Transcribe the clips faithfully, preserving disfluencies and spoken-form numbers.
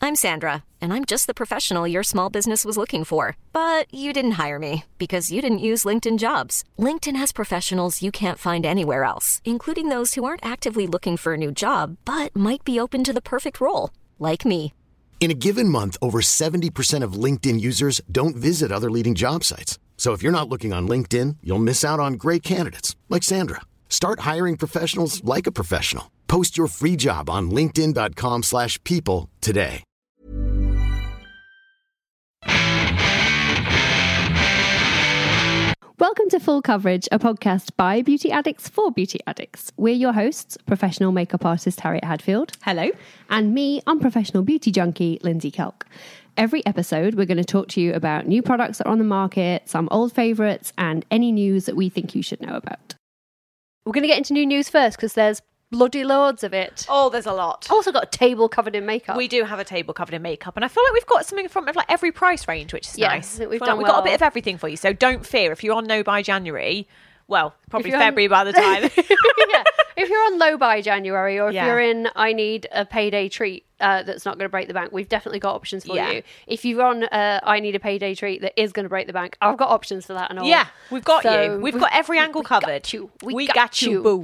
I'm Sandra, and I'm just the professional your small business was looking for. But you didn't hire me because you didn't use LinkedIn Jobs. LinkedIn has professionals you can't find anywhere else, including those who aren't actively looking for a new job, but might be open to the perfect role, like me. In a given month, over seventy percent of LinkedIn users don't visit other leading job sites. So if you're not looking on LinkedIn, you'll miss out on great candidates like Sandra. Start hiring professionals like a professional. Post your free job on linkedin.com slash people today. Welcome to Full Coverage, a podcast by beauty addicts for beauty addicts. We're your hosts, professional makeup artist Harriet Hadfield. Hello. And me, unprofessional beauty junkie Lindsay Kelk. Every episode, we're going to talk to you about new products that are on the market, some old favourites, and any news that we think you should know about. We're going to get into new news first because there's bloody loads of it. Oh, there's a lot. Also got a table covered in makeup. We do have a table covered in makeup, and I feel like we've got something from like every price range, which is yeah, nice. We've, we've done we've well. got a bit of everything for you, so don't fear. If you're on no by January, well, probably on... February by the time. yeah. If you're on low by January, or if yeah. you're in I need a payday treat uh, that's not going to break the bank, we've definitely got options for yeah. you. If you're on uh, I need a payday treat that is going to break the bank, I've got options for that and all. Yeah, we've got so you. We've, we've got every angle we covered. Got you. We, we got, got you, you, boo.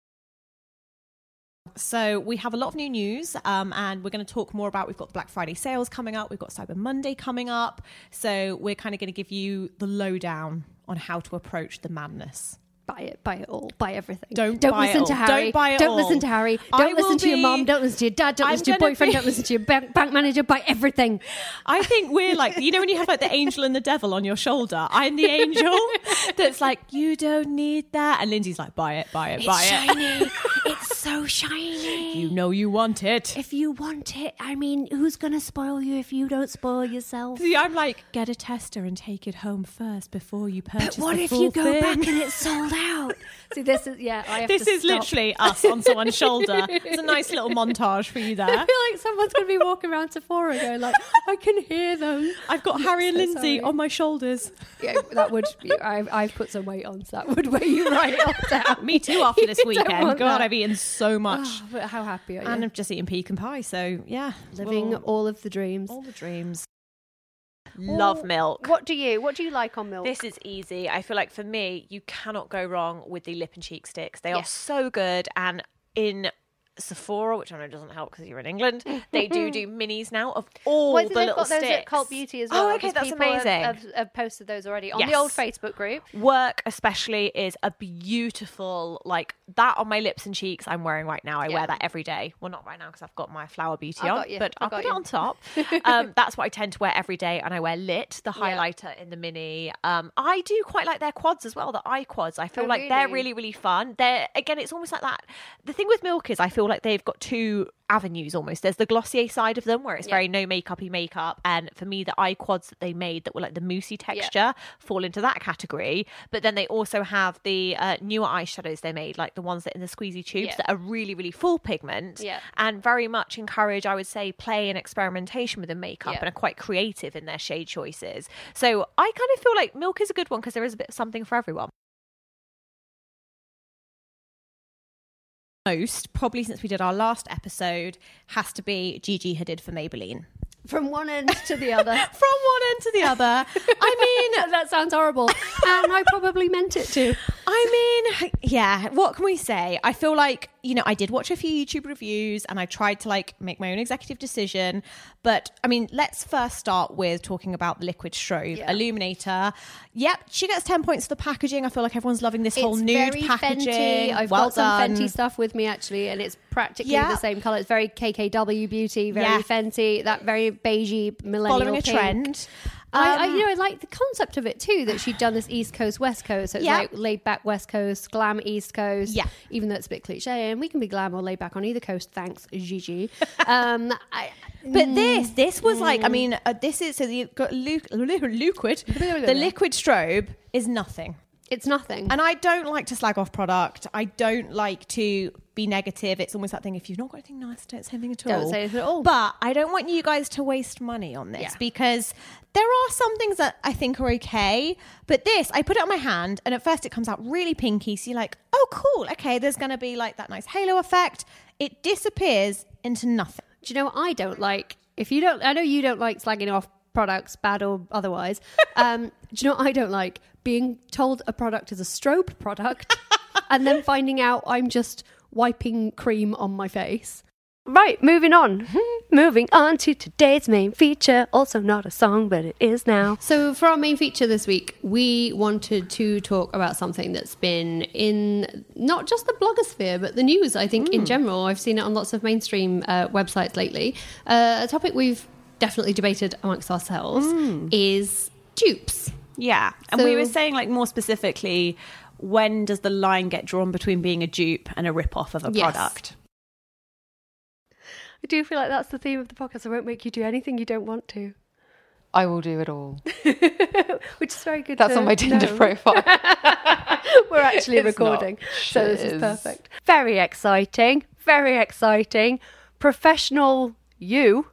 So we have a lot of new news um, and we're going to talk more about, we've got Black Friday sales coming up, we've got Cyber Monday coming up. So we're kind of going to give you the lowdown on how to approach the madness. Buy it, buy it all, buy everything. Don't, don't buy listen it to all. Harry. Don't buy it don't all. listen to Harry. I Don't listen will to your be- mom. Don't listen to your dad. Don't I'm listen to your gonna boyfriend. be- Don't listen to your bank, bank manager. Buy everything. I think we're like, you know, when you have like the angel and the devil on your shoulder, I'm the angel that's like, you don't need that. And Lindsay's like, buy it, buy it, It's buy shiny. it. It's so shiny. You know you want it. If you want it, I mean, who's going to spoil you if you don't spoil yourself? See, I'm like, get a tester and take it home first before you purchase But what the if full you go thing. back and it's sold out? See, this is, yeah, I have This to is stop. literally us on someone's shoulder. It's a nice little montage for you I there. feel like someone's going to be walking around Sephora going like, I can hear them. I've got Harry and so Lindsay sorry. on my shoulders. Yeah, that would, I've, I've put some weight on, so that would weigh you right off down. Me too after this You don't weekend. want God, that. I've eaten so much. Oh, but how happy are you? And I've just eaten pecan pie, so yeah. Living Well, all of the dreams. all the dreams. Love Well, milk. What do you, what do you like on milk? This is easy. I feel like for me, you cannot go wrong with the lip and cheek sticks. They are Yes. so good. And in Sephora, which I know doesn't help because you're in England, they do do minis now of all Well, the they've little got those sticks. at Cult Beauty as well. Oh, okay, because that's people have- amazing. Have, have posted those already on the Yes. old Facebook group. Work especially is a beautiful, like that on my lips and cheeks I'm wearing right now. I Yeah. wear that every day. Well, not right now because I've got my Flower Beauty I on, got you. but I I'll got put you. it on top. Um, that's what I tend to wear every day, and I wear Lit, the Yeah. highlighter in the mini. Um, I do quite like their quads as well, the eye quads. I feel Oh, like they're really? really, really fun. They're, again, it's almost like that. The thing with Milk is I feel like they've got two avenues almost. There's the Glossier side of them where it's Yeah. very no makeup-y makeup, and for me the eye quads that they made that were like the moussey texture fall into that category. But then they also have the uh, newer eyeshadows they made, like the ones that are in the squeezy tubes Yeah. that are really, really full pigment Yeah. and very much encourage, I would say, play and experimentation with the makeup Yeah. and are quite creative in their shade choices. So I kind of feel like Milk is a good one because there is a bit of something for everyone. Most, probably since we did our last episode, has to be Gigi Hadid for Maybelline. From one end to the other. From one end to the other. I mean, that sounds horrible. And I probably meant it to. I mean, yeah, what can we say? I feel like, you know, I did watch a few YouTube reviews and I tried to like make my own executive decision. But I mean, let's first start with talking about the Liquid Strobe Yeah. Illuminator. Yep, she gets ten points for the packaging. I feel like everyone's loving this whole It's nude very packaging. Fenty. I've well got some done. Fenty stuff with me actually, and it's practically Yeah. the same colour. It's very K K W beauty, very Yeah. Fenty, that very beigey millennial Following a pink. trend. I, I, Um, you know, I like the concept of it too, that she'd done this East Coast, West Coast. So it's Yeah. like laid back West Coast, glam East Coast. Yeah. Even though it's a bit cliche, and we can be glam or laid back on either coast. Thanks, Gigi. Um, I, But this, this was like, I mean, uh, this is, so you've got lu- lu- liquid, the Liquid Strobe is nothing. it's nothing. And I don't like to slag off product. I don't like to be negative. It's almost that thing, if you've not got anything nice, don't say anything at all. Don't say anything at all. But I don't want you guys to waste money on this Yeah. because there are some things that I think are okay. But this, I put it on my hand and at first it comes out really pinky. So you're like, oh, cool. Okay, there's going to be like that nice halo effect. It disappears into nothing. Do you know what I don't like? If you don't, I know you don't like slagging off products, bad or otherwise. Um, do you know what I don't like? Being told a product is a strobe product and then finding out I'm just wiping cream on my face. Right, moving on. Moving on to today's main feature. Also not a song, but it is now. So for our main feature this week, we wanted to talk about something that's been in not just the blogosphere, but the news, I think, mm. in general. I've seen it on lots of mainstream uh, websites lately. Uh, a topic we've definitely debated amongst ourselves mm. is dupes. Yeah, and So- we were saying, like, more specifically, when does the line get drawn between being a dupe and a rip-off of a Yes. product? I do feel like that's the theme of the podcast. I won't make you do anything you don't want to. I will do it all. Which is very good. That's to on my Tinder know. profile. We're actually It's recording, not. so this is Shiz. perfect. Very exciting. Very exciting. Professional you.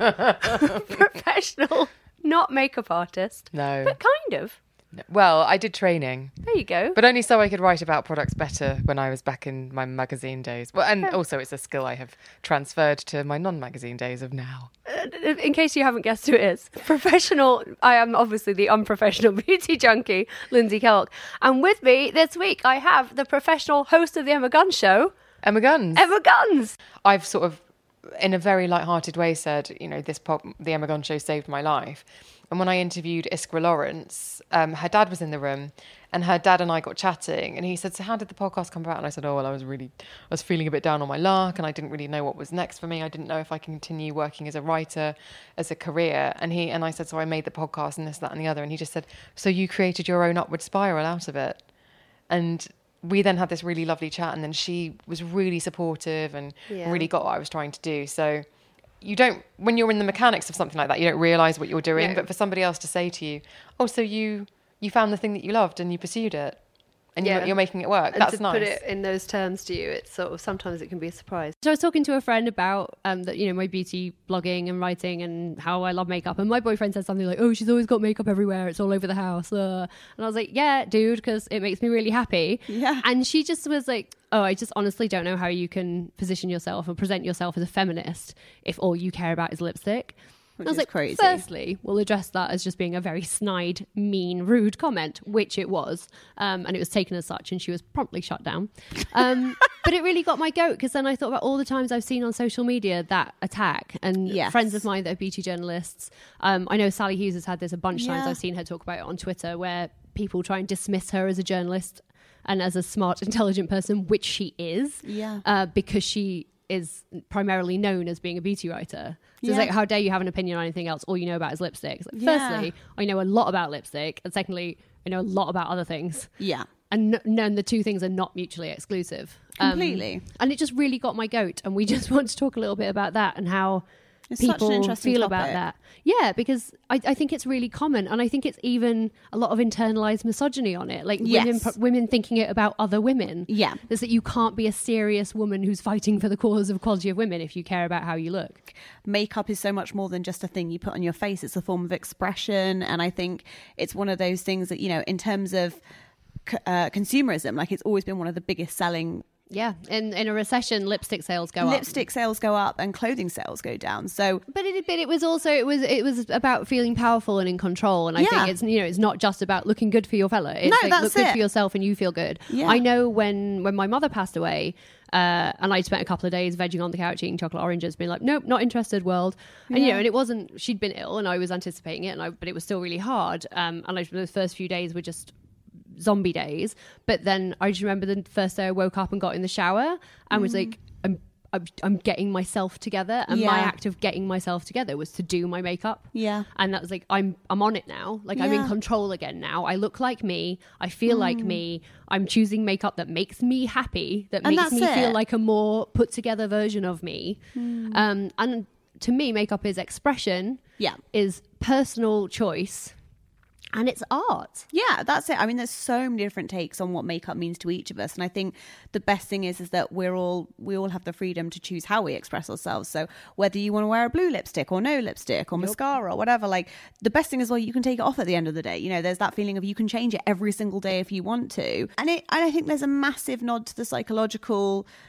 Professional, not makeup artist. No. But kind of. Well, I did training, There you go. but only so I could write about products better when I was back in my magazine days. Well, and also it's a skill I have transferred to my non-magazine days of now. In case you haven't guessed who it is, professional, I am obviously the unprofessional beauty junkie, Lindsay Kelk. And with me this week, I have the professional host of the Emma Guns Show, Emma Guns. Emma Guns. I've sort of, in a very light-hearted way, said, you know, this pop, the Emma Guns Show saved my life. And when I interviewed Iskra Lawrence, um, her dad was in the room, and her dad and I got chatting, and he said, so how did the podcast come about? And I said, oh, well, I was really, I was feeling a bit down on my luck, and I didn't really know what was next for me. I didn't know if I can continue working as a writer, as a career. And he and I said, so I made the podcast and this, that, and the other. And he just said, so you created your own upward spiral out of it. And we then had this really lovely chat, and then she was really supportive and Yeah. really got what I was trying to do. So you don't, when you're in the mechanics of something like that, you don't realise what you're doing. No. But for somebody else to say to you, oh, so you you found the thing that you loved and you pursued it, and Yeah. you're, you're making it work. And That's to nice. put it in those terms to you, it's sort of, sometimes it can be a surprise. So I was talking to a friend about um, that, you know, my beauty blogging and writing and how I love makeup. And my boyfriend said something like, oh, she's always got makeup everywhere. It's all over the house. Uh. And I was like, yeah, dude, because it makes me really happy. Yeah. And she just was like, oh, I just honestly don't know how you can position yourself and present yourself as a feminist if all you care about is lipstick. Which I was is like, crazy. firstly, we'll address that as just being a very snide, mean, rude comment, which it was. Um, and it was taken as such, and she was promptly shut down. Um, but it really got my goat, because then I thought about all the times I've seen on social media that attack. And Yes. friends of mine that are beauty journalists, um, I know Sally Hughes has had this a bunch of times. Yeah. I've seen her talk about it on Twitter, where people try and dismiss her as a journalist and as a smart, intelligent person, which she is, Yeah. uh, because she is primarily known as being a beauty writer. So Yeah. it's like, how dare you have an opinion on anything else? All you know about is lipstick. It's like, Yeah. firstly, I know a lot about lipstick, and secondly, I know a lot about other things. Yeah. And n- none the two things are not mutually exclusive. Um, Completely. and it just really got my goat. And we just want to talk a little bit about that and how It's such an people interesting feel about topic. that. Yeah, because I, I think it's really common, and I think it's even a lot of internalized misogyny on it. Like Yes. women, women thinking it about other women. Yeah. Is that you can't be a serious woman who's fighting for the cause of equality of women if you care about how you look. Makeup is so much more than just a thing you put on your face. It's a form of expression. And I think it's one of those things that, you know, in terms of c- uh, consumerism, like it's always been one of the biggest selling. Yeah, in in a recession, lipstick sales go up. Lipstick sales go up and clothing sales go down. So But it, but it was also it was it was about feeling powerful and in control. And I Yeah. think it's, you know, it's not just about looking good for your fella. It's No, like that's look good it. for yourself and you feel good. Yeah. I know when when my mother passed away, uh, and I spent a couple of days vegging on the couch eating chocolate oranges, being like, nope, not interested, world. And you know, and it wasn't, she'd been ill and I was anticipating it, and I, but it was still really hard. Um, and I, the first few days were just zombie days. But then I just remember the first day I woke up and got in the shower and was like, I'm, I'm I'm getting myself together, and my Yeah. act of getting myself together was to do my makeup. Yeah. And that was like, I'm I'm on it now. Like I'm in Yeah. control again now. I look like me. I feel like me. I'm choosing makeup that makes me happy, that And makes that's me feel it. like a more put together version of me. Um, and to me, makeup is expression. Yeah. Is personal choice. And it's art. Yeah, that's it. I mean, there's so many different takes on what makeup means to each of us, and I think the best thing is is that we're all we all have the freedom to choose how we express ourselves. So whether you want to wear a blue lipstick or no lipstick or mascara or whatever, like the best thing is, well, you can take it off at the end of the day. You know, there's that feeling of you can change it every single day if you want to, and it. And I think there's a massive nod to the psychological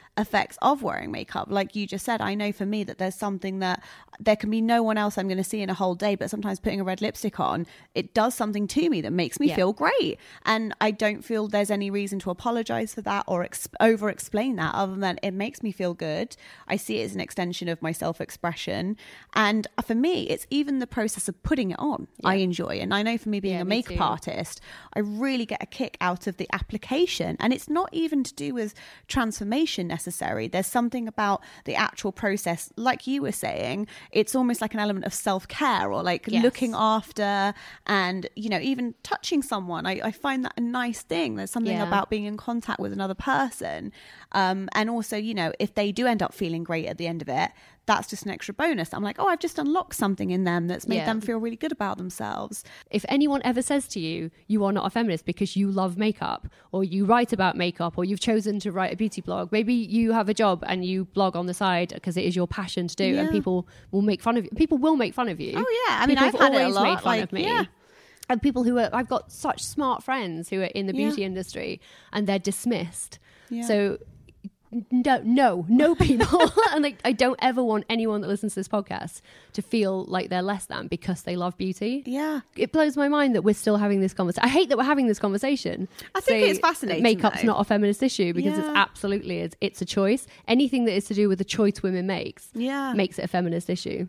effects of wearing makeup. Like you just said, I know for me that there's something that there can be no one else I'm going to see in a whole day, but sometimes putting a red lipstick on, it does something to me that makes me Yeah. feel great. And I don't feel there's any reason to apologize for that or ex- over explain that, other than it makes me feel good. I see it as an extension of my self-expression. And for me, it's even the process of putting it on I enjoy. And I know for me being Yeah, a me makeup too. artist, I really get a kick out of the application. And it's not even to do with transformation necessary. There's something about the actual process, like you were saying, it's almost like an element of self-care or like Yes. looking after and, you know, even touching someone. I, I find that a nice thing. There's something Yeah. about being in contact with another person. Um, and also, you know, if they do end up feeling great at the end of it, that's just an extra bonus. I'm like, oh, I've just unlocked something in them that's made Yeah. them feel really good about themselves. If anyone ever says to you, you are not a feminist because you love makeup or you write about makeup or you've chosen to write a beauty blog, maybe you have a job and you blog on the side because it is your passion to do and Yeah. people will make fun of you. People will make fun of you. Oh, yeah. I mean, People I've have had it a always lot, made fun like, of me. yeah. And people who are, I've got such smart friends who are in the beauty Yeah. industry and they're dismissed. Yeah. So no, no, no people. And like, I don't ever want anyone that listens to this podcast to feel like they're less than because they love beauty. Yeah. It blows my mind that we're still having this conversation. I hate that we're having this conversation. I think Say it's fascinating, that Makeup's though. not a feminist issue because it's Yeah. absolutely is. It's a choice. Anything that is to do with the choice women makes Yeah. makes it a feminist issue.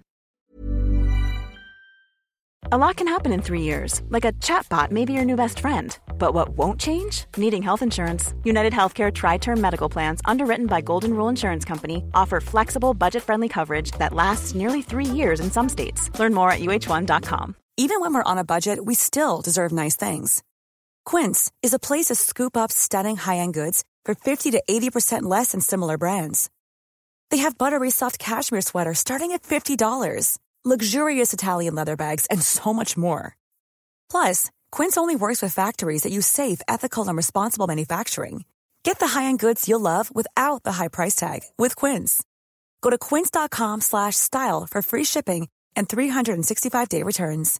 A lot can happen in three years, like a chatbot may be your new best friend. But what won't change? Needing health insurance. United Healthcare Tri-Term Medical Plans, underwritten by Golden Rule Insurance Company, offer flexible, budget-friendly coverage that lasts nearly three years in some states. Learn more at U H one dot com. Even when we're on a budget, we still deserve nice things. Quince is a place to scoop up stunning high-end goods for fifty to eighty percent less than similar brands. They have buttery soft cashmere sweaters starting at fifty dollars, luxurious Italian leather bags, and so much more. Plus, Quince only works with factories that use safe, ethical, and responsible manufacturing. Get the high-end goods you'll love without the high price tag with Quince. Go to quince.com slash style for free shipping and three sixty-five day returns.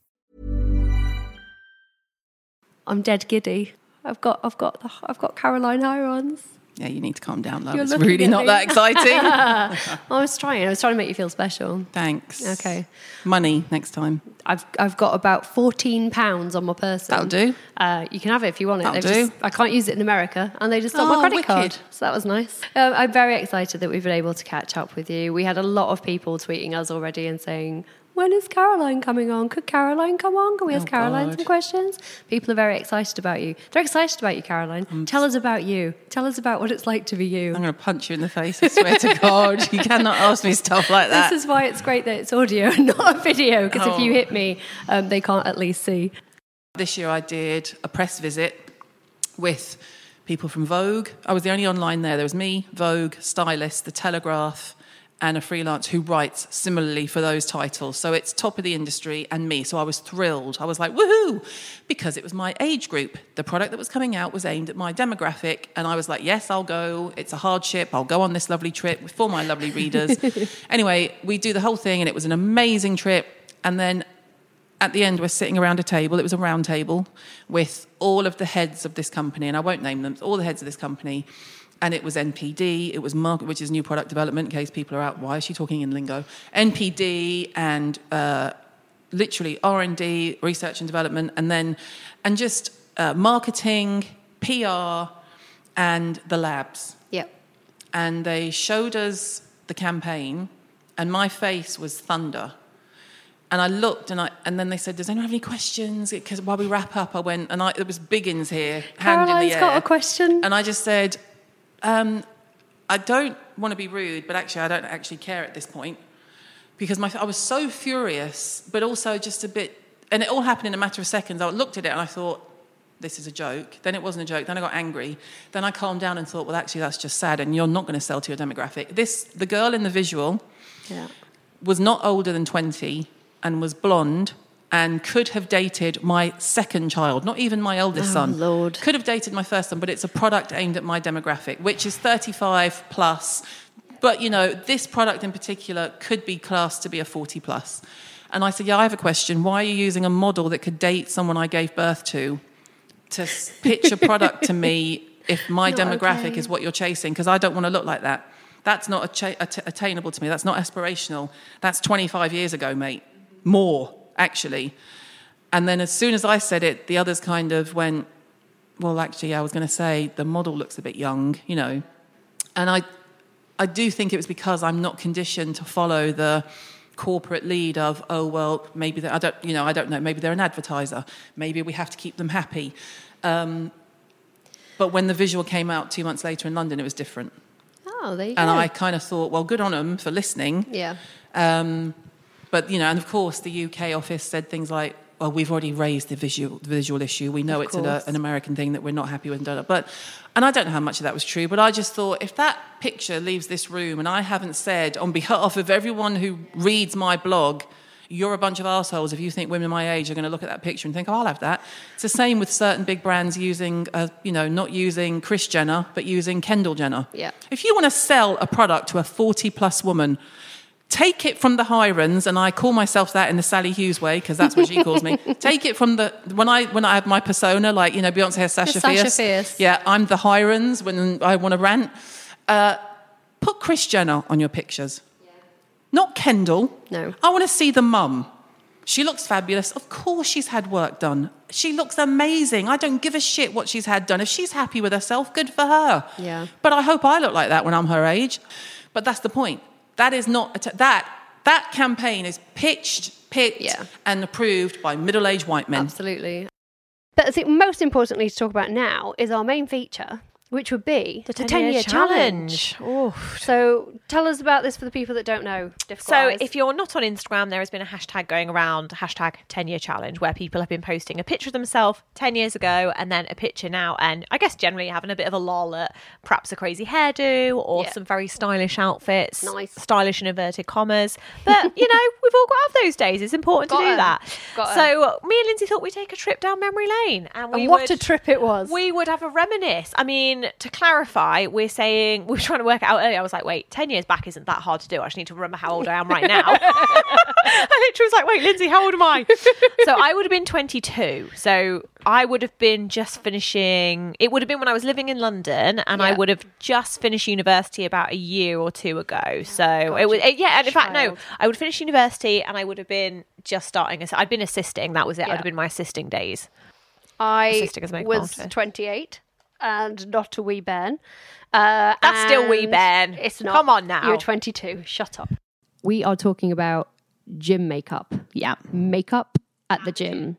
I'm dead giddy. I've got, I've got, I've got Caroline Hirons. Yeah, you need to calm down, love. You're It's looking really at not me. that exciting. I was trying. I was trying to make you feel special. Thanks. Okay. Money next time. I've I've got about fourteen pounds on my person. That'll do. Uh, you can have it if you want it. That'll They've do. Just, I can't use it in America, and they just stole Oh, my credit wicked. card. So that was nice. Um, I'm very excited that we've been able to catch up with you. We had a lot of people tweeting us already and saying, when is Caroline coming on? Could Caroline come on? Can we ask Oh, Caroline God. some questions? People are very excited about you. They're excited about you, Caroline. Tell us about you. Tell us about what it's like to be you. I'm going to punch you in the face, I swear to God. You cannot ask me stuff like that. This is why it's great that it's audio and not a video, because if you Oh. hit me, um, they can't at least see. This year I did a press visit with people from Vogue. I was the only online there. There was me, Vogue, Stylist, The Telegraph, and a freelance who writes similarly for those titles. So it's top of the industry and me. So I was thrilled. I was like, woohoo, because it was my age group. The product that was coming out was aimed at my demographic. And I was like, yes, I'll go. It's a hardship. I'll go on this lovely trip for my lovely readers. Anyway, we do the whole thing and it was an amazing trip. And then at the end, we're sitting around a table. It was a round table with all of the heads of this company. And I won't name them, all the heads of this company. And it was N P D, it was market, which is new product development, in case people are out, why is she talking in lingo? N P D and uh, literally R and D, research and development, and then, and just uh, marketing, P R, and the labs. Yep. And they showed us the campaign, and my face was thunder. And I looked, and I, and then they said, "Does anyone have any questions?" Because while we wrap up, I went, and I, there was Biggins here, hand in the Caroline's air. got a question. And I just said, um, I don't want to be rude, but actually I don't actually care at this point. Because my, I was so furious, but also just a bit... And it all happened in a matter of seconds. I looked at it and I thought, this is a joke. Then it wasn't a joke. Then I got angry. Then I calmed down and thought, well, actually, that's just sad, and you're not going to sell to your demographic. This, the girl in the visual Yeah. was not older than twenty and was blonde and could have dated my second child, not even my eldest Oh, son. Lord. Could have dated my first son, but it's a product aimed at my demographic, which is thirty-five plus. But, you know, this product in particular could be classed to be a forty plus. And I said, yeah, I have a question. Why are you using a model that could date someone I gave birth to to pitch a product to me if my Not demographic okay. is what you're chasing? Because I don't want to look like that. That's not atta- att- attainable to me. That's not aspirational. That's twenty-five years ago, mate. More, actually. And then as soon as I said it, the others kind of went, well, actually, I was going to say the model looks a bit young, you know. And I, I do think it was because I'm not conditioned to follow the corporate lead of, oh, well, maybe I don't, you know, I don't know. Maybe they're an advertiser. Maybe we have to keep them happy. Um, but when the visual came out two months later in London, it was different. Oh, there you and go. I kind of thought, well, good on them for listening. Yeah. Um, but, you know, and of course, the U K office said things like, well, we've already raised the visual the visual issue. We know Of it's an, course. an American thing that we're not happy with. But, and I don't know how much of that was true, but I just thought, if that picture leaves this room and I haven't said on behalf of everyone who reads my blog, you're a bunch of assholes if you think women my age are going to look at that picture and think, oh, I'll have that. It's the same with certain big brands using, uh, you know, not using Kris Jenner, but using Kendall Jenner. Yeah. If you want to sell a product to a forty-plus woman, take it from the Hirons, and I call myself that in the Sally Hughes way because that's what she calls me. Take it from the when I when I have my persona, like, you know, Beyonce has Sasha, Sasha Fierce. Fierce. Yeah, I'm the Hirons when I want to rant. Uh, put Kris Jenner on your pictures, yeah. Not Kendall. No, I want to see the mum. She looks fabulous. Of course, she's had work done. She looks amazing. I don't give a shit what she's had done. If she's happy with herself, good for her. Yeah. But I hope I look like that when I'm her age. But that's the point. That is not that that campaign is pitched, picked, Yeah. and approved by middle-aged white men. Absolutely. But I think most importantly to talk about now is our main feature, which would be the ten-year challenge. Oof. So tell us about this for the people that don't know. So if you're not on Instagram, there has been a hashtag going around, hashtag ten-year challenge, where people have been posting a picture of themselves ten years ago and then a picture now, and I guess generally having a bit of a loll at perhaps a crazy hairdo or Yeah. some very stylish outfits. Nice. Stylish in inverted commas. But, you know, we've all got to have those days. It's important Got to do 'em. that. Got 'em. So me and Lindsay thought we'd take a trip down memory lane. And, we And what would, a trip it was. We would have a reminisce. I mean, to clarify, we're saying, we were trying to work it out earlier. I was like, wait, ten years back isn't that hard to do. I just need to remember how old I am right now. I literally was like, wait, Lindsay, how old am I? So I would have been twenty-two. So I would have been just finishing, it would have been when I was living in London, and I Yeah. would have just finished university about a year or two ago. So God, it was, you yeah, and in fact, no, child. I would finish university and I would have been just starting, I'd been assisting. That was it. Yeah. I'd have been my assisting days. I Assisting as a makeup was artist. twenty-eight and not a wee bairn. Uh, That's still wee and bairn. It's not. Come on now. You're twenty-two. Shut up. We are talking about gym makeup. Yeah. Makeup at the gym.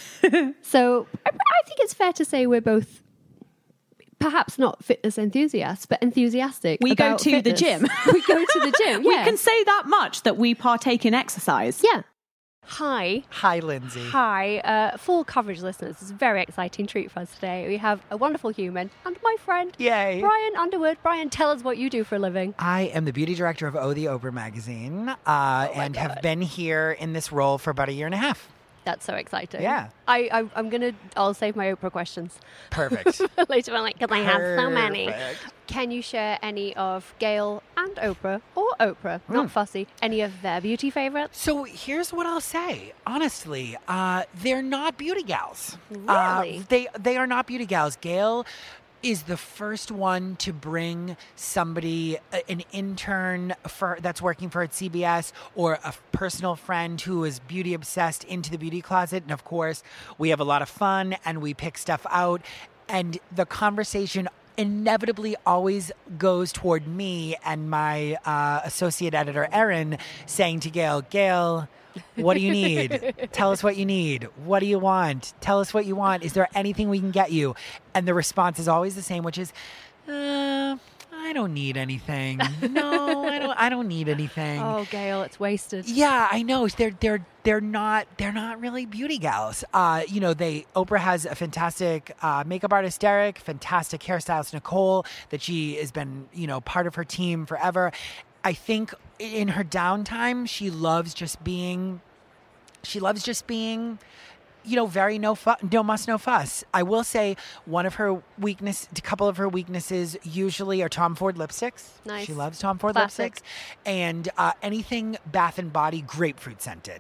So I, I think it's fair to say we're both perhaps not fitness enthusiasts, but enthusiastic. We go about to the fitness. gym. We go to the gym. We Yeah. can say that much, that we partake in exercise. Yeah. Hi. Hi, Lindsay. Hi, uh, full coverage listeners. It's a very exciting treat for us today. We have a wonderful human and my friend, Yay. Brian Underwood. Brian, tell us what you do for a living. I am the beauty director of Oh the Oprah magazine uh, and have been here in this role for about a year and a half. That's so exciting. Yeah. I, I, I'm going to, I'll save my Oprah questions Perfect. later on, like, because I have so many. Perfect. Can you share any of Gail and Oprah, or Oprah, not Mm. fussy, any of their beauty favorites? So here's what I'll say. Honestly, uh, they're not beauty gals. Uh, Really? they they are not beauty gals. Gail is the first one to bring somebody, a- an intern for that's working for at C B S, or a personal friend who is beauty obsessed, into the beauty closet. And of course, we have a lot of fun and we pick stuff out. And the conversation inevitably always goes toward me and my uh, associate editor, Erin, saying to Gail, Gail, what do you need? Tell us what you need. What do you want? Tell us what you want. Is there anything we can get you? And the response is always the same, which is, uh, I don't need anything. No, I don't. I don't need anything. Oh, Gail, it's wasted. Yeah, I know. They're they're they're not they're not really beauty gals. Uh, you know, they Oprah has a fantastic uh, makeup artist, Derek, fantastic hairstylist, Nicole, that she has been, you know, part of her team forever. I think in her downtime, she loves just being. She loves just being. You know, very no fu- no muss, no fuss. I will say one of her weakness, a couple of her weaknesses usually are Tom Ford lipsticks. Nice. She loves Tom Ford Classic. lipsticks. And uh, anything Bath and Body grapefruit scented.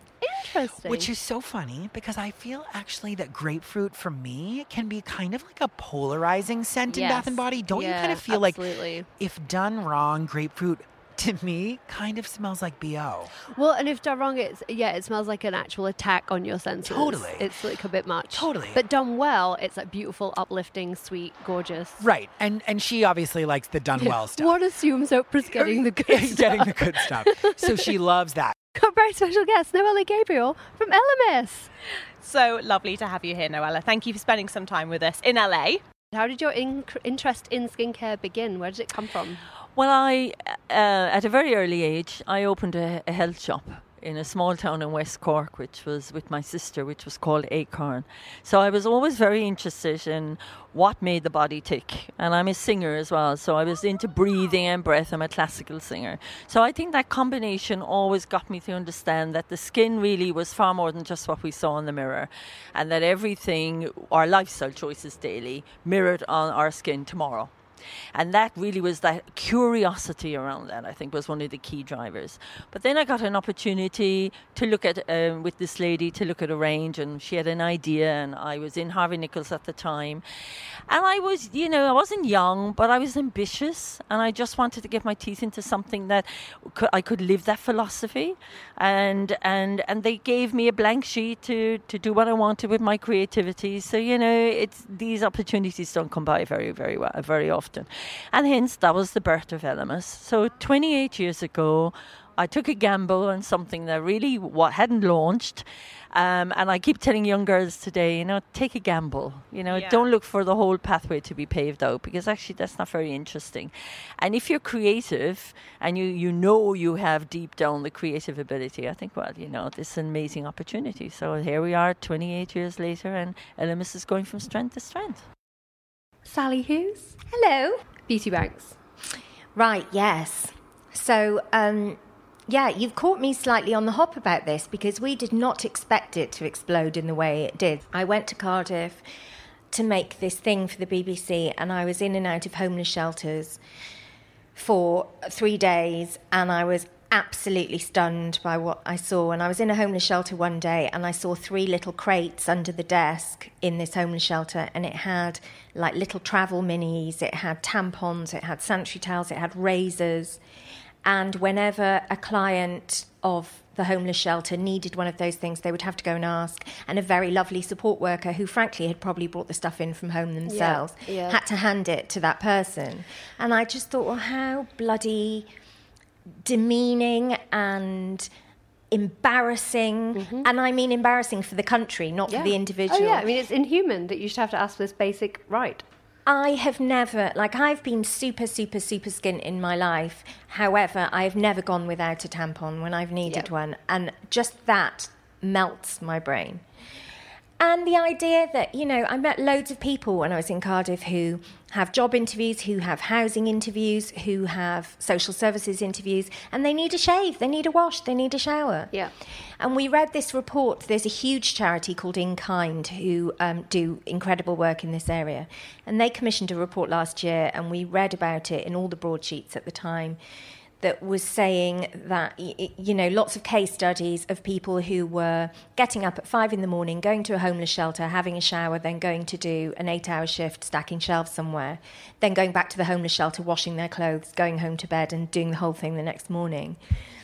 Interesting. Which is so funny because I feel actually that grapefruit for me can be kind of like a polarizing scent in Yes. Bath and Body. Don't you Yeah, kind of feel absolutely. like if done wrong, grapefruit to me kind of smells like B O. Well, and if done wrong, it's yeah, it smells like an actual attack on your senses. Totally. It's like a bit much. Totally. But done well, it's like beautiful, uplifting, sweet, gorgeous. Right. And and she obviously likes the done well stuff. One assumes Oprah's getting the good stuff. Getting the good stuff. So she loves that. Got a very special guest, Noella Gabriel from Elemis. So lovely to have you here, Noella. Thank you for spending some time with us in L A. How did your in- interest in skincare begin? Where did it come from? Well, I, uh, at a very early age, I opened a, a health shop in a small town in West Cork, which was with my sister, which was called Acorn. So I was always very interested in what made the body tick. And I'm a singer as well, so I was into breathing and breath. I'm a classical singer. So I think that combination always got me to understand that the skin really was far more than just what we saw in the mirror, and that everything, our lifestyle choices daily, mirrored on our skin tomorrow. And that really was that curiosity around that, I think, was one of the key drivers. But then I got an opportunity to look at, um, with this lady, to look at a range, and she had an idea, and I was in Harvey Nichols at the time. And I was, you know, I wasn't young, but I was ambitious, and I just wanted to get my teeth into something that could, I could live that philosophy. And and and they gave me a blank sheet to, to do what I wanted with my creativity. So, you know, it's these opportunities don't come by very, very well, very often. And hence, that was the birth of Elemis. So twenty-eight years ago, I took a gamble on something that really what hadn't launched. Um, and I keep telling young girls today, you know, take a gamble. You know, Yeah. don't look for the whole pathway to be paved out, because actually that's not very interesting. And if you're creative and you, you know you have deep down the creative ability, I think, well, you know, this is an amazing opportunity. So here we are twenty-eight years later, and Elemis is going from strength to strength. Sally Hughes, Hello. Beauty Banks. Right, yes. So, um, yeah, you've caught me slightly on the hop about this because we did not expect it to explode in the way it did. I went to Cardiff to make this thing for the B B C, and I was in and out of homeless shelters for three days, and I was absolutely stunned by what I saw. And I was in a homeless shelter one day, and I saw three little crates under the desk in this homeless shelter, and it had like little travel minis, it had tampons, it had sanitary towels, it had razors. And whenever a client of the homeless shelter needed one of those things, they would have to go and ask. And a very lovely support worker, who frankly had probably brought the stuff in from home themselves, Yeah, yeah. had to hand it to that person. And I just thought, well, how bloody demeaning and embarrassing. Mm-hmm. And I mean embarrassing for the country, not for the individual. Oh yeah, I mean it's inhuman that you should have to ask for this basic right. I have never, like, I've been super, super, super skint in my life. However, I've never gone without a tampon when I've needed Yep. one. And just that melts my brain. And the idea that, you know, I met loads of people when I was in Cardiff who have job interviews, who have housing interviews, who have social services interviews, and they need a shave, they need a wash, they need a shower. Yeah. And we read this report. There's a huge charity called In Kind who um, do incredible work in this area. And they commissioned a report last year, and we read about it in all the broadsheets at the time, that was saying that, y- y- you know, lots of case studies of people who were getting up at five in the morning, going to a homeless shelter, having a shower, then going to do an eight-hour shift, stacking shelves somewhere, then going back to the homeless shelter, washing their clothes, going home to bed and doing the whole thing the next morning.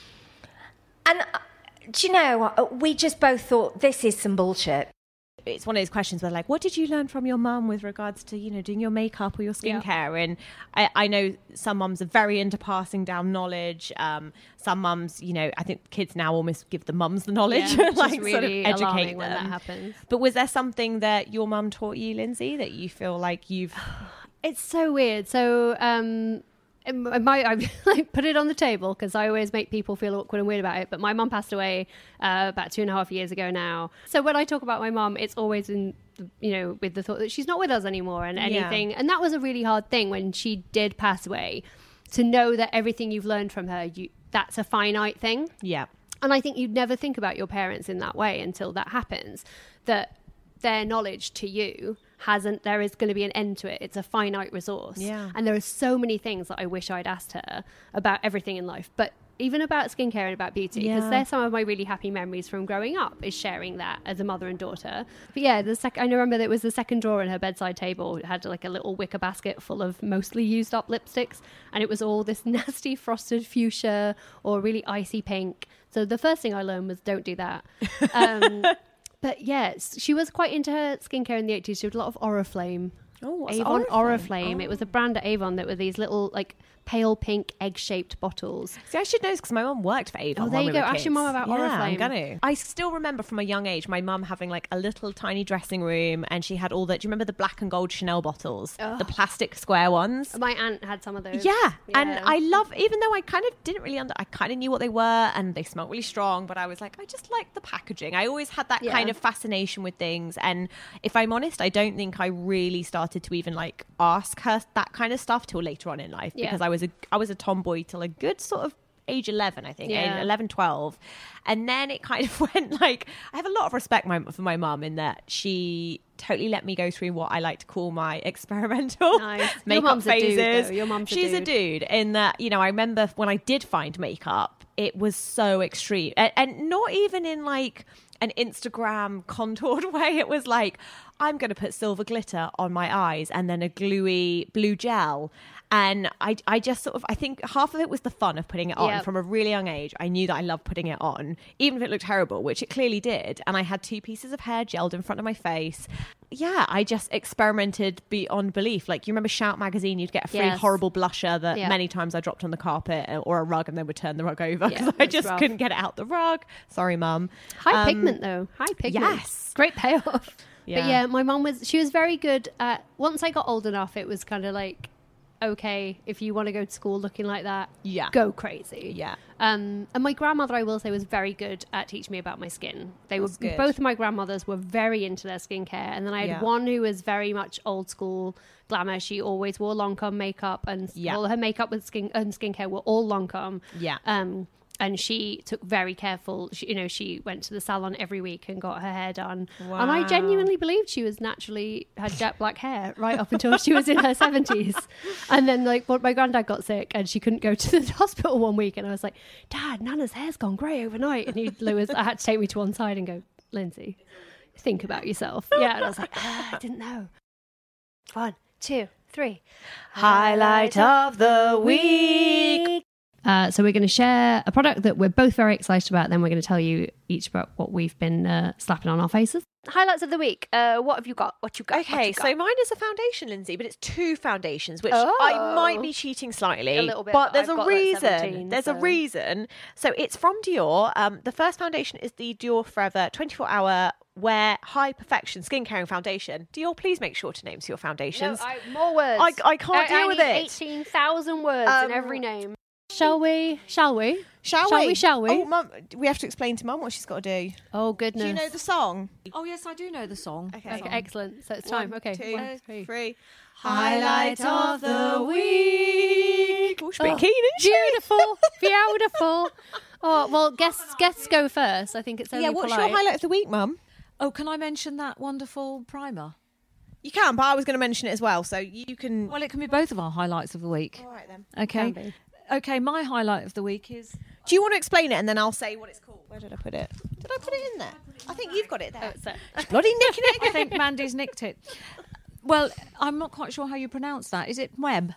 And, uh, do you know, uh, we just both thought, this is some bullshit. It's one of those questions where, like, what did you learn from your mum with regards to, you know, doing your makeup or your skincare? And I, I know some mums are very into passing down knowledge. Um, some mums, you know, I think kids now almost give the mums the knowledge, Yeah, which like is sort of really educate alarming them. when that happens. But was there something that your mum taught you, Lindsay, that you feel like you've... It's so weird. So, um, it might, I like put it on the table because I always make people feel awkward and weird about it. But my mum passed away uh, about two and a half years ago now. So when I talk about my mum, it's always in, you know, with the thought that she's not with us anymore and anything. Yeah. And that was a really hard thing when she did pass away, to know that everything you've learned from her, you that's a finite thing. Yeah. And I think you'd never think about your parents in that way until that happens, that their knowledge to you hasn't, there is going to be an end to it. It's a finite resource. Yeah. And there are so many things that I wish I'd asked her about everything in life, but even about skincare and about beauty, because Yeah. they're some of my really happy memories from growing up, is sharing that as a mother and daughter. But yeah, the sec- I remember that it was the second drawer in her bedside table. It had like a little wicker basket full of mostly used up lipsticks, and it was all this nasty frosted fuchsia or really icy pink. So the first thing I learned was don't do that. Um, but yes, she was quite into her skincare in the eighties. She had a lot of Oriflame. Oh, what's Avon Oriflame? Oriflame. Oh. It was a brand at Avon that were these little like pale pink egg-shaped bottles. See, I should know this because my mum worked for Avon. Oh, there when you we go. were Ask your kids. mum about yeah, I'm Oriflame. gonna. I still remember from a young age my mum having like a little tiny dressing room, and she had all the. Do you remember the black and gold Chanel bottles, Oh. the plastic square ones? My aunt had some of those. Yeah. and Yeah. I love. Even though I kind of didn't really under, I kind of knew what they were, and they smelled really strong. But I was like, I just like the packaging. I always had that Yeah. kind of fascination with things, and if I'm honest, I don't think I really started to even like ask her that kind of stuff till later on in life Yeah. because I was a I was a tomboy till a good sort of age eleven, I think, Yeah. eleven, twelve. And then it kind of went like, I have a lot of respect my, for my mum in that she totally let me go through what I like to call my experimental Nice. Your makeup mum's a dude, phases. though. Your mum's a She's dude. a dude in that, you know, I remember when I did find makeup, it was so extreme. And, and not even in like an Instagram contoured way. It was like, I'm going to put silver glitter on my eyes and then a gluey blue gel. And I, I just sort of, I think half of it was the fun of putting it on. Yep. From a really young age, I knew that I loved putting it on, even if it looked terrible, which it clearly did. And I had two pieces of hair gelled in front of my face. Yeah, I just experimented beyond belief. Like, you remember Shout magazine? You'd get a free Yes. horrible blusher that Yeah. many times I dropped on the carpet or a rug and then would turn the rug over because Yeah, I it's just rough. couldn't get it out the rug. Sorry, mum. High Um, pigment though. High pigment. yes. Great payoff. Yeah. But yeah, my mum was, she was very good at, once I got old enough, it was kind of like, okay, if you want to go to school looking like that, Yeah. go crazy. Yeah. Um, and my grandmother, I will say, was very good at teaching me about my skin. They That's were good. both of my grandmothers were very into their skincare, and then I had Yeah. one who was very much old school glamour. She always wore Lancome makeup, and Yeah. all her makeup and skin and skincare were all Lancome. Yeah. Um, and she took very careful. She, you know, she went to the salon every week and got her hair done. And I Wow. genuinely believed she was naturally had jet black hair right up until she was in her seventies. And then, like, when my granddad got sick and she couldn't go to the hospital one week, and I was like, "Dad, Nana's hair's gone grey overnight." And he Lewis, I had to take me to one side and go, "Lindsay, think about yourself." Yeah, and I was like, ah, "I didn't know." One, two, three. Highlight of the week. Uh, so we're going to share a product that we're both very excited about. Then we're going to tell you each about what we've been uh, slapping on our faces. Highlights of the week. Uh, what have you got? What you got? What Okay, you so got? mine is a foundation, Lindsay, but it's two foundations, which Oh. I might be cheating slightly. A little bit, but but there's I've a got, like, reason. seventeen, there's so- a reason. So it's from Dior. Um, the first foundation is the Dior Forever twenty-four hour Wear High Perfection Skincare Foundation. Dior, please make sure to name your No, foundations. I, more words. I- I can't deal with need it. eighteen thousand words in Um, every name. Shall we? Shall we? Shall, Shall we? we? Shall we? Oh, Mum, we have to explain to Mum what she's got to do. Oh, goodness. Do you know the song? Oh yes, I do know the song. Okay. Okay, excellent. So it's time. One, Okay. two, One, three. three. Highlight of the week. Oh, she's pretty Oh, keen, isn't she? Beautiful. Beautiful. Oh, well, guests guests go first. I think it's only Yeah, what's polite. your highlight of the week, Mum? Oh, can I mention that wonderful primer? You can, but I was going to mention it as well, so you can. Well, it can be both of our highlights of the week. All right then. Okay. Can be. Okay, my highlight of the week is Do you want to explain it and then I'll say what it's called? Where did I put it? Did I put it in there? I think you've got it there. Oh, it's there. She's bloody nicking it I again. think Mandy's nicked it. Well, I'm not quite sure how you pronounce that. Is it Web?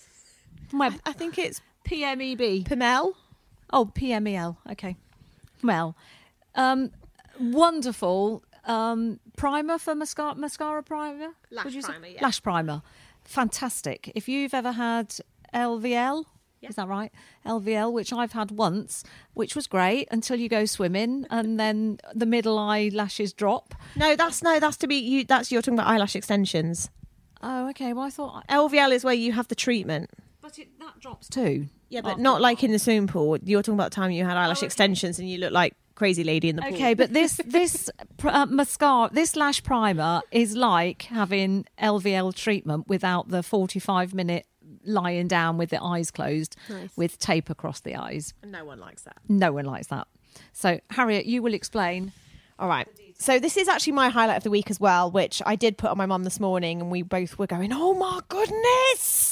Web. I think it's P M E B. Pimel. Oh, P M E L. Okay. Well, um, wonderful um, primer for mascara, mascara primer. Lash would you say? primer, yeah. Lash primer. Fantastic. If you've ever had L V L, is that right? L V L, which I've had once, which was great until you go swimming and then the middle eyelashes drop. No, that's no, that's to be you. That's you're talking about eyelash extensions. Oh, okay. Well, I thought, L V L is where you have the treatment. but it, that drops too. Yeah, but Oh. not like in the swimming pool. You're talking about the time you had eyelash extensions and you look like crazy lady in the pool. Okay, but this this pr- uh, mascara, this lash primer is like having L V L treatment without the forty-five minute lying down with the eyes closed Nice. with tape across the eyes. no one likes that. No one likes that. So, Harriet, you will explain. All right. So this is actually my highlight of the week as well, which I did put on my mum this morning, and we both were going, "Oh my goodness!"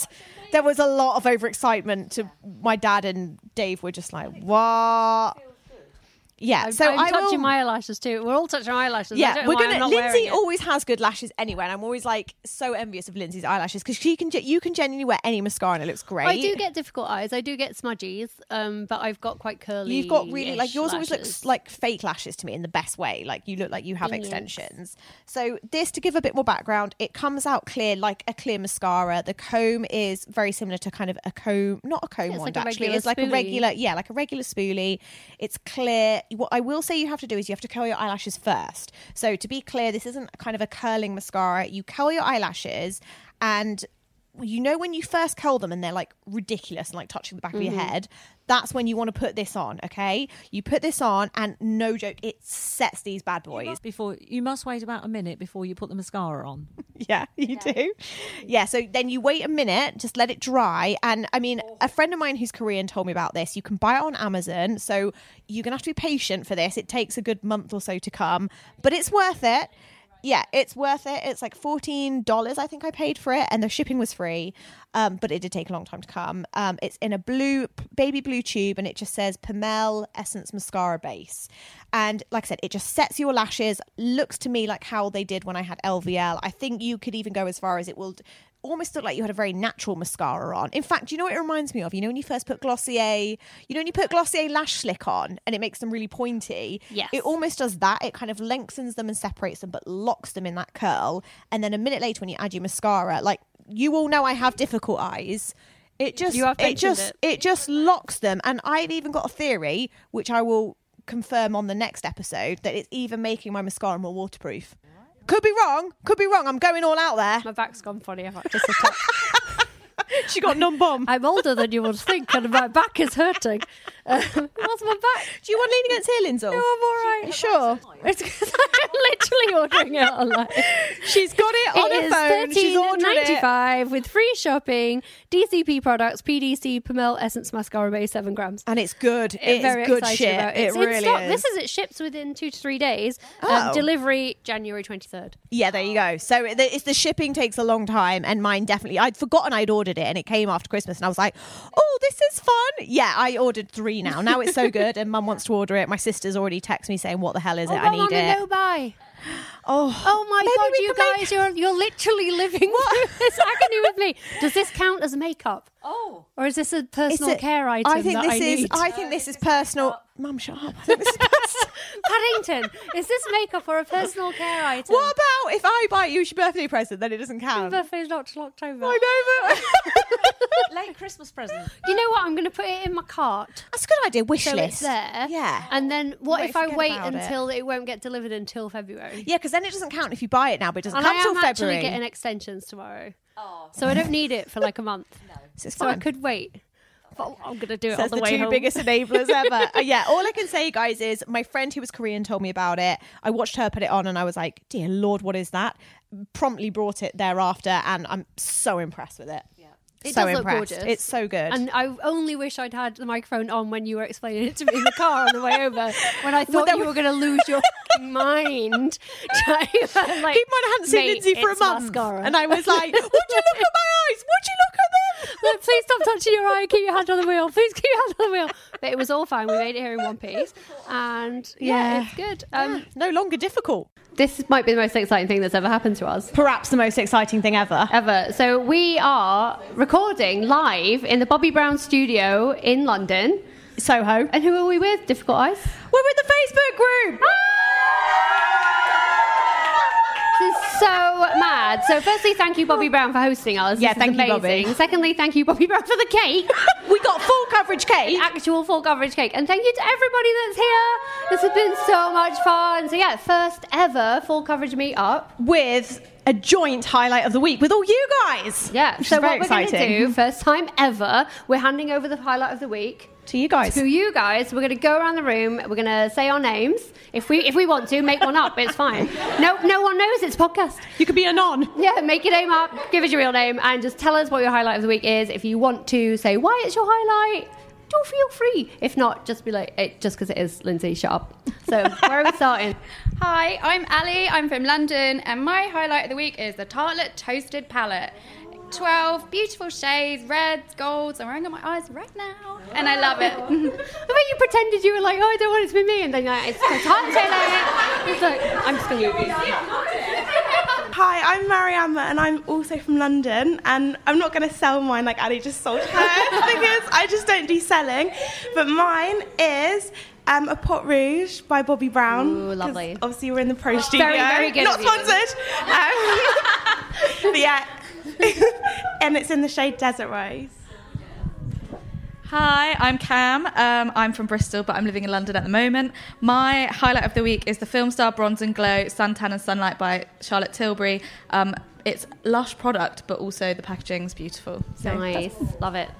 there was a lot of overexcitement. To my dad and Dave were just like, what? Yeah, I'm, so I'm I touching will, my eyelashes too. We're all touching our eyelashes. I Yeah, don't know we're why gonna. I'm not Lindsay wearing it. always has good lashes anyway, and I'm always like so envious of Lindsay's eyelashes because she can. ge- You can genuinely wear any mascara and it looks great. I do get difficult eyes. I do get smudgies, um, but I've got quite curly. You've got really like yours always lashes. looks like fake lashes to me in the best way. Like you look like you have Thanks. extensions. So this, to give a bit more background, it comes out clear like a clear mascara. The comb is very similar to kind of a comb, not a comb Yeah, it's wand like a actually. regular It's like a spoolie. regular, yeah, like a regular spoolie. It's clear. What I will say you have to do is you have to curl your eyelashes first. So to be clear, this isn't kind of a curling mascara. You curl your eyelashes, and you know when you first curl them and they're like ridiculous and like touching the back of your Mhm. head, that's when you want to put this on. Okay, you put this on, and no joke, it sets these bad boys. Before you must wait about a minute before you put the mascara on. Yeah, you do. Yeah, so then you wait a minute, just let it dry. And I mean, a friend of mine who's Korean told me about this. You can buy it on Amazon. So you're going to have to be patient for this. It takes a good month or so to come, but it's worth it. Yeah, it's worth it. It's like fourteen dollars, I think I paid for it, and the shipping was free, um, but it did take a long time to come. Um, it's in a blue, baby blue tube, and it just says Pamel Essence Mascara Base. And like I said, it just sets your lashes. Looks to me like how they did when I had L V L. I think you could even go as far as it will almost look like you had a very natural mascara on. In fact, you know what it reminds me of? You know when you first put Glossier, you know when you put Glossier Lash Slick on and it makes them really pointy? Yes. It almost does that. It kind of lengthens them and separates them, but locks them in that curl. And then a minute later when you add your mascara, like you all know I have difficult eyes. It just, You have it mentioned just, it. it just locks them. And I've even got a theory, which I will confirm on the next episode, that it's even making my mascara more waterproof. Could be wrong. Could be wrong. I'm going all out there. My back's gone funny. I've just attacked. She got numb bomb. I'm older than you would think, and my back is hurting. Uh, what's my back? Do you want lean against here, Lindsay? No, I'm all right. You sure? It's because I'm literally ordering it online. She's got it on It her is phone. She's ordered it. ninety-five with free shipping. D C P products, P D C Pamel Essence Mascara Base, seven grams. And it's good. I'm It's very good excited shit. about It It's in really stock. is. This is it ships within two to three days. Oh. Um, delivery January twenty-third. Yeah, there you go. So it- it's the shipping takes a long time, and mine definitely. I'd forgotten I'd ordered it, and it came after Christmas, and I was like, "Oh, this is fun." Yeah, I ordered three now. Now it's so good, and Mum wants to order it. My sister's already texted me saying, "What the hell is Oh, it? how I need long it." ago by? Oh, Oh my maybe god, we you can guys, you're you're literally living through this agony with me. Does this count as makeup? Oh. Or is this a It's personal a- care item I think that this I is. need? I think this is personal. Mum, shut up. I think this is personal. Paddington, is this makeup or a personal care item? What about if I buy you your birthday present? Then it doesn't My count. birthday's not till October. I know, but Late Christmas present. You know what? I'm going to put it in my cart. that's a good idea. Wish So list. it's there. Yeah. And then what Wait, if I forget wait about it. until it. won't get delivered until February? Yeah, because then it doesn't count if you buy it now, but it doesn't And count I until am actually February. getting extensions tomorrow. So I don't need it for like a month. So it's So I fine. could wait. But I'm going to do it Says on the, the way two home. biggest enablers ever. Uh, yeah, all I can say, guys, is my friend who was Korean told me about it. I watched her put it on and I was like, dear Lord, what is that? Promptly brought it thereafter, and I'm so impressed with it. Yeah. It so does look impressed. gorgeous. It's so good. And I only wish I'd had the microphone on when you were explaining it to me in the car on the way over, when I thought there you were- were going to lose your fucking mind. Trying to, like, Keep in mind, I hadn't seen mate, Lindsay for a it's month. mascara. And I was like, would you look at my eyes? Would you look at them? Look, please stop touching your eye. Keep your hand on the wheel. Please keep your hand on the wheel. But it was all fine. We made it here in one piece. And yeah, Yeah. it's good. Um, No longer difficult. This might be the most exciting thing that's ever happened to us. Perhaps the most exciting thing ever. Ever. So we are recording live in the Bobby Brown studio in London. Soho. And who are we with? Difficult Eyes? We're with the Facebook group. This is so mad. So firstly, thank you, Bobby Brown, for hosting us. Yeah, This is thank you, amazing. Bobby. Secondly, thank you, Bobby Brown, for the cake. We got full coverage cake. Actual full coverage cake. And thank you to everybody that's here. This has been so much fun. So yeah, first ever full coverage meet up. With a joint highlight of the week with all you guys. Yeah. Which so is very what we're going to exciting. do, first time ever, we're handing over the highlight of the week To you guys. to you guys. We're going to go around the room. We're going to say our names. If we if we want to, make one up. It's fine. No no one knows. It's a podcast. You could be a non. Yeah, make your name up. Give us your real name and just tell us what your highlight of the week is. If you want to say why it's your highlight, do feel free. If not, just be like, it, just because it is, Lindsay, shut up. So where are we starting? Hi, I'm Ali. I'm from London, and my highlight of the week is the Tartelette Toasted Palette. twelve beautiful shades, reds, golds. I'm wearing on my eyes right now, and I love it. I bet you pretended you were like, oh, I don't want it to be me, and then you're like, it's hot Taylor. It's like, I'm just going to. Hi, I'm Mariamma, and I'm also from London, and I'm not going to sell mine like Ali just sold hers because I just don't do selling. But mine is um, a Pot Rouge by Bobbi Brown. Ooh, lovely. Obviously, we're in the pro studio. Very, very good. Not sponsored. Um, but yeah, and it's in the shade Desert Rose. Hi, I'm Cam. Um, I'm from Bristol, but I'm living in London at the moment. My highlight of the week is the Film Star Bronze and Glow Suntan and Sunlight by Charlotte Tilbury. Um, it's lush product, but also the packaging's beautiful. So nice, love it.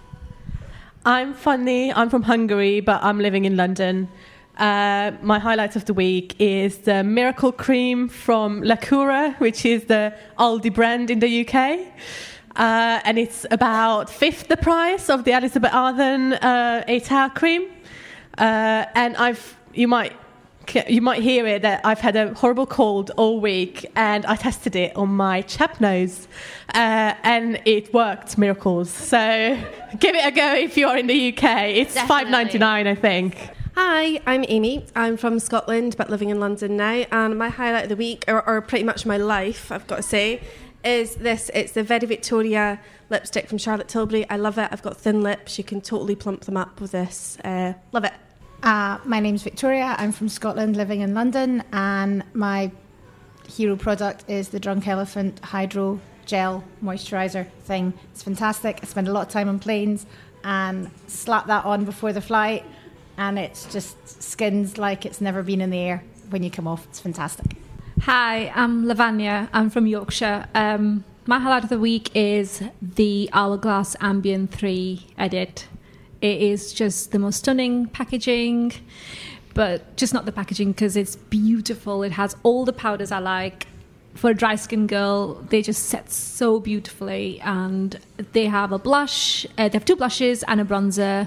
I'm Fanny. I'm from Hungary, but I'm living in London. Uh, my highlight of the week is the Miracle Cream from Lacura, which is the Aldi brand in the U K. Uh, and it's about fifth the price of the Elizabeth Arden uh, eight-hour cream. Uh, and I've you might you might hear it that I've had a horrible cold all week, and I tested it on my chap nose, uh, and it worked miracles. So give it a go if you're in the U K. It's five ninety-nine, I think. Hi, I'm Amy. I'm from Scotland, but living in London now. And my highlight of the week, or, or pretty much my life, I've got to say, is this. It's the Very Victoria lipstick from Charlotte Tilbury. I love it. I've got thin lips. You can totally plump them up with this. Uh, love it. Uh, my name's Victoria. I'm from Scotland, living in London. And my hero product is the Drunk Elephant Hydro Gel Moisturiser thing. It's fantastic. I spend a lot of time on planes and slap that on before the flight. And it's just skins like it's never been in the air when you come off. It's fantastic. Hi, I'm Lavanya. I'm from Yorkshire. Um, my highlight of the week is the Hourglass Ambient three edit. It is just the most stunning packaging, but just not the packaging because it's beautiful. It has all the powders I like. For a dry skin girl, they just set so beautifully, and they have a blush. Uh, they have two blushes and a bronzer.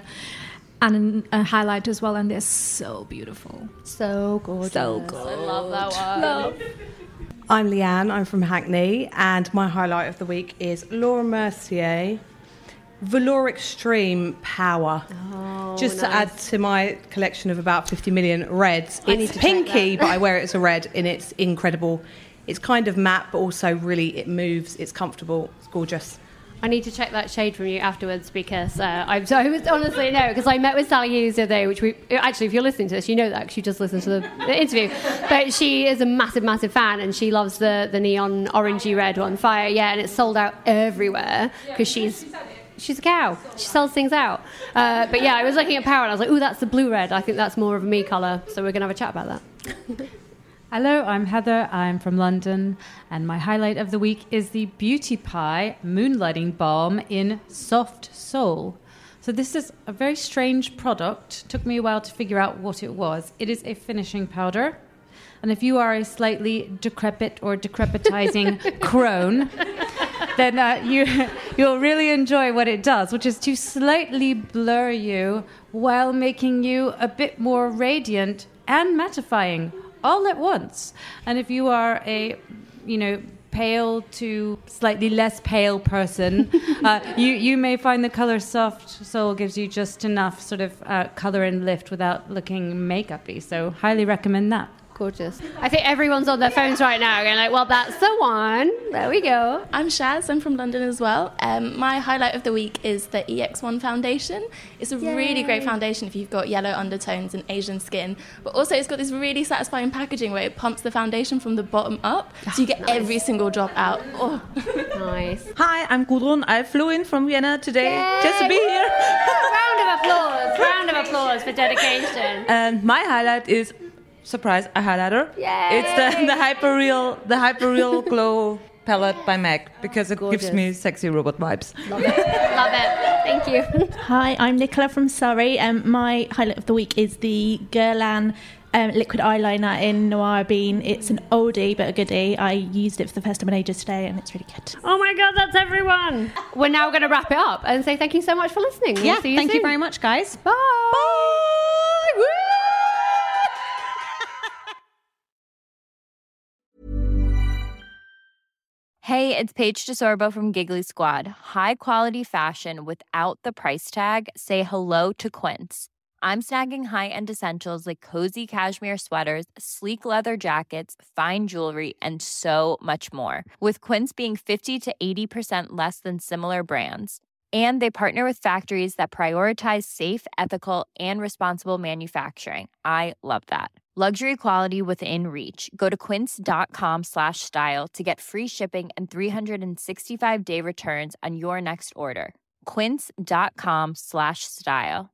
And a highlight as well, and they're so beautiful. So gorgeous. So good. I love that one. Love. I'm Leanne, I'm from Hackney, and my highlight of the week is Laura Mercier Velour Extreme Power. Oh, Just nice. to add to my collection of about fifty million reds. I need It's to check pinky, that. but I wear it as a red, and it's incredible. It's kind of matte, but also really, it moves, it's comfortable, it's gorgeous. I need to check that shade from you afterwards because uh, I'm so honestly no because I met with Sally Hughes the other day, which we actually, if you're listening to this, you know that because you just listened to the, the interview. But she is a massive, massive fan, and she loves the the neon orangey red one, Fire. Yeah, and it's sold out everywhere because she's she's a cow. She sells things out. Uh, but yeah, I was looking at Power and I was like, ooh, that's the blue red. I think that's more of a me colour. So we're gonna have a chat about that. Hello, I'm Heather. I'm from London, and my highlight of the week is the Beauty Pie Moonlighting Balm in Soft Soul. So this is a very strange product. Took me a while to figure out what it was. It is a finishing powder, and if you are a slightly decrepit or decrepitizing crone, then uh, you you'll really enjoy what it does, which is to slightly blur you while making you a bit more radiant and mattifying all at once. And if you are a, you know, pale to slightly less pale person, uh, you, you may find the colour Soft Soul gives you just enough sort of uh, colour and lift without looking make-uppy. So highly recommend that. Gorgeous. I think everyone's on their phones right now going like, well, that's the one. There we go. I'm Shaz. I'm from London as well. Um, my highlight of the week is the E X one foundation. It's a Yay. really great foundation if you've got yellow undertones and Asian skin. But also it's got this really satisfying packaging where it pumps the foundation from the bottom up. So you get Nice. every single drop out. Oh. Nice. Hi, I'm Gudrun. I flew in from Vienna today just to be here. Round of applause. Round of applause for dedication. And my highlight is, surprise, a highlighter. Yay. It's the, the Hyperreal the Hyperreal Glow palette by MAC because it Gorgeous. gives me sexy robot vibes. Love it. Love it. Thank you. Hi, I'm Nicola from Surrey. Um, my highlight of the week is the Guerlain um, liquid eyeliner in Noir Bean. It's an oldie but a goodie. I used it for the first time in ages today and it's really good. Oh my God, that's everyone. We're now going to wrap it up and say thank you so much for listening. We'll Yeah, see you thank you soon. very much, guys. Bye. Bye. Woo! Hey, it's Paige DeSorbo from Giggly Squad. High quality fashion without the price tag. Say hello to Quince. I'm snagging high-end essentials like cozy cashmere sweaters, sleek leather jackets, fine jewelry, and so much more. With Quince being fifty to eighty percent less than similar brands. And they partner with factories that prioritize safe, ethical, and responsible manufacturing. I love that. Luxury quality within reach. Go to quince.com slash style to get free shipping and three sixty-five day returns on your next order. Quince.com slash style.